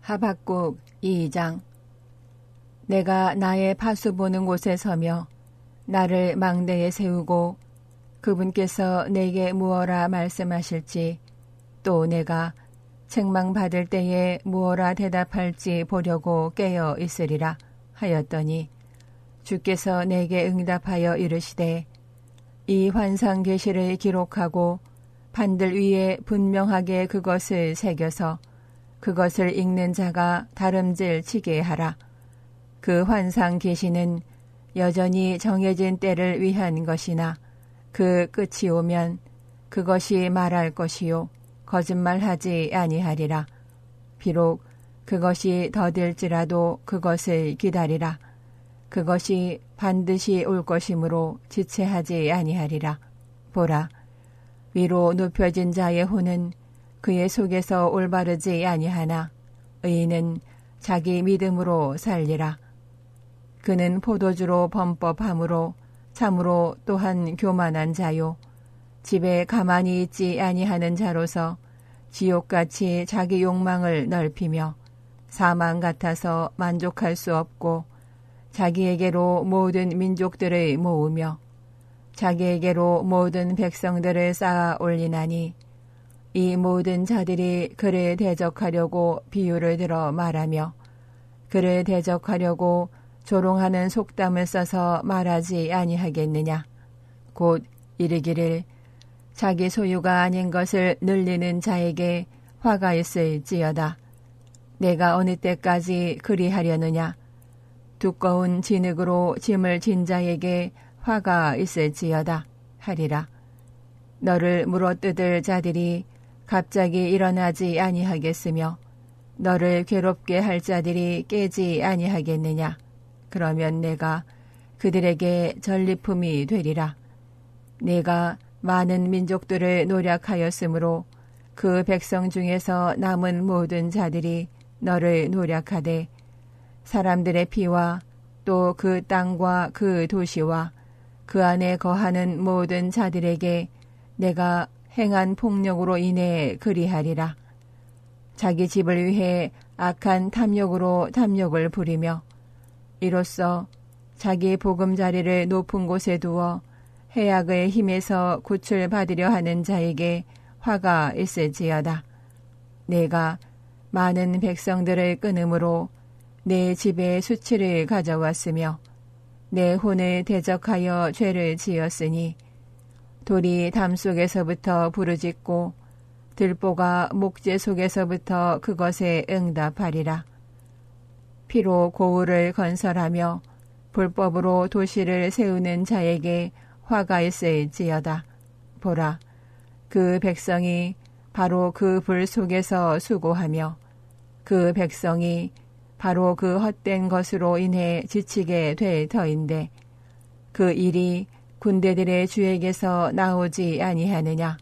하박국 2장. 내가 나의 파수 보는 곳에 서며 나를 망대에 세우고 그분께서 내게 무어라 말씀하실지 또 내가 책망받을 때에 무어라 대답할지 보려고 깨어 있으리라 하였더니 주께서 내게 응답하여 이르시되 이 환상 계시를 기록하고 판들 위에 분명하게 그것을 새겨서 그것을 읽는 자가 다름질 치게 하라. 그 환상 계시는 여전히 정해진 때를 위한 것이나 그 끝이 오면 그것이 말할 것이요 거짓말하지 아니하리라. 비록 그것이 더딜지라도 그것을 기다리라. 그것이 반드시 올 것이므로 지체하지 아니하리라. 보라, 위로 눕혀진 자의 혼은 그의 속에서 올바르지 아니하나 의인은 자기 믿음으로 살리라. 그는 포도주로 범법함으로 참으로 또한 교만한 자요 집에 가만히 있지 아니하는 자로서 지옥같이 자기 욕망을 넓히며 사망 같아서 만족할 수 없고 자기에게로 모든 민족들을 모으며 자기에게로 모든 백성들을 쌓아 올리나니 이 모든 자들이 그를 대적하려고 비유를 들어 말하며 그를 대적하려고 조롱하는 속담을 써서 말하지 아니하겠느냐. 곧 이르기를 자기 소유가 아닌 것을 늘리는 자에게 화가 있을지어다. 내가 어느 때까지 그리하려느냐. 두꺼운 진흙으로 짐을 진 자에게 화가 있을지어다 하리라. 너를 물어뜯을 자들이 갑자기 일어나지 아니하겠으며 너를 괴롭게 할 자들이 깨지 아니하겠느냐. 그러면 내가 그들에게 전리품이 되리라. 내가 많은 민족들을 노략하였으므로 그 백성 중에서 남은 모든 자들이 너를 노략하되 사람들의 피와 또 그 땅과 그 도시와 그 안에 거하는 모든 자들에게 내가 행한 폭력으로 인해 그리하리라. 자기 집을 위해 악한 탐욕으로 탐욕을 부리며 이로써 자기 보금자리를 높은 곳에 두어 해악의 힘에서 굿을 받으려 하는 자에게 화가 있을지어다. 내가 많은 백성들을 끊음으로 내 집에 수치를 가져왔으며 내 혼을 대적하여 죄를 지었으니 돌이 담 속에서부터 부르짖고 들보가 목재 속에서부터 그것에 응답하리라. 피로 고을을 건설하며 불법으로 도시를 세우는 자에게 화가 있을지어다. 보라, 그 백성이 바로 그 불 속에서 수고하며 그 백성이 바로 그 헛된 것으로 인해 지치게 될 터인데 그 일이 군대들의 주에게서 나오지 아니하느냐.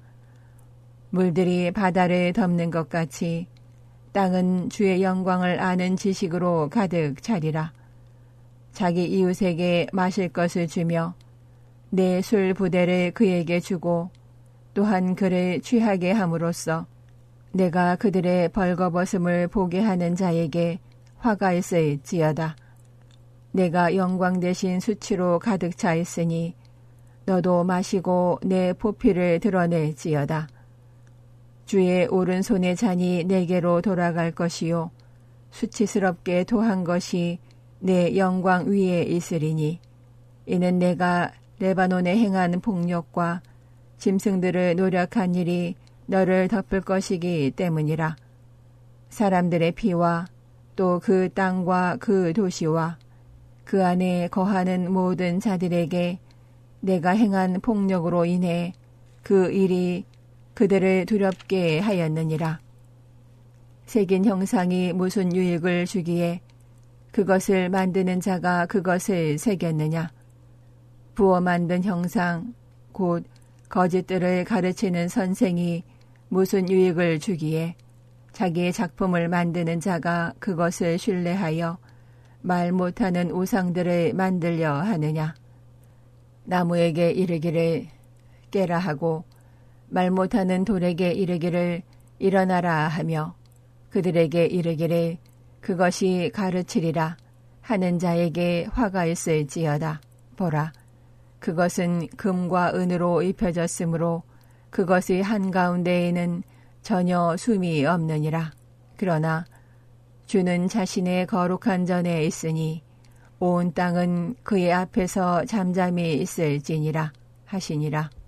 물들이 바다를 덮는 것 같이 땅은 주의 영광을 아는 지식으로 가득 차리라. 자기 이웃에게 마실 것을 주며 내 술 부대를 그에게 주고 또한 그를 취하게 함으로써 내가 그들의 벌거벗음을 보게 하는 자에게 화가 있을지어다. 내가 영광 대신 수치로 가득 차 있으니 너도 마시고 내 포피를 드러낼지어다. 주의 오른손의 잔이 내게로 돌아갈 것이요 수치스럽게 토한 것이 내 영광 위에 있으리니 이는 내가 레바논에 행한 폭력과 짐승들을 노력한 일이 너를 덮을 것이기 때문이라. 사람들의 피와 또 그 땅과 그 도시와 그 안에 거하는 모든 자들에게 내가 행한 폭력으로 인해 그 일이 그들을 두렵게 하였느니라. 새긴 형상이 무슨 유익을 주기에 그것을 만드는 자가 그것을 새겼느냐. 부어 만든 형상 곧 거짓들을 가르치는 선생이 무슨 유익을 주기에 자기의 작품을 만드는 자가 그것을 신뢰하여 말 못하는 우상들을 만들려 하느냐. 나무에게 이르기를 깨라 하고 말 못하는 돌에게 이르기를 일어나라 하며 그들에게 이르기를 그것이 가르치리라 하는 자에게 화가 있을지어다. 보라, 그것은 금과 은으로 입혀졌으므로 그것의 한가운데에는 전혀 숨이 없느니라. 그러나 주는 자신의 거룩한 전에 있으니 온 땅은 그의 앞에서 잠잠히 있을지니라 하시니라.